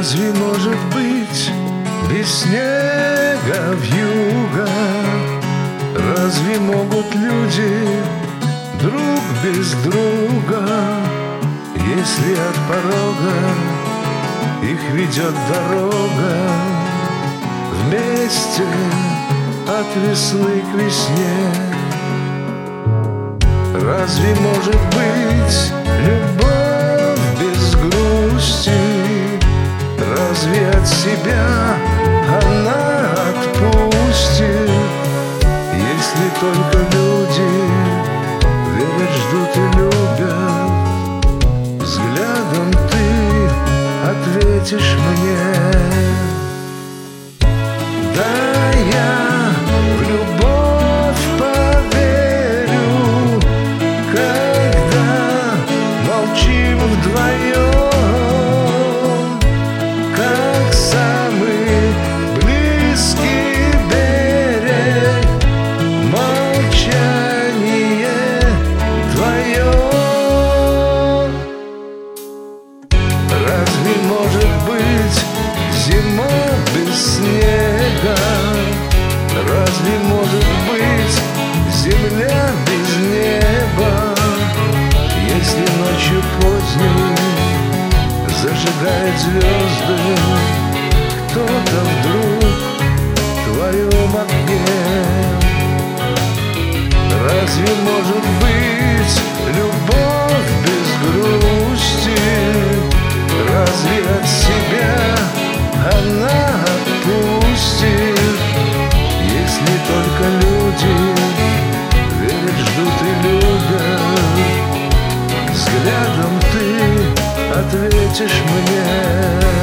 Разве может быть без снега вьюга? Разве могут люди друг без друга? Если от порога их ведет дорога, вместе от весны к весне. Разве может быть любовь без грусти? Разве от себя она отпустит? Если только люди верят, ждут и любят, взглядом ты ответишь мне. Да, я в любовь поверю, когда молчим вдвоем, как самый близкий берег, молчание твое. Разве может быть зима без снега? Разве может быть земля без неба? Если ночью поздней зажигает звезды кто-то вдруг в твоем окне, разве может быть любовь без грусти? Разве от себя она отпустит? Если только люди верят, ждут и любят, взглядом ты ответишь мне.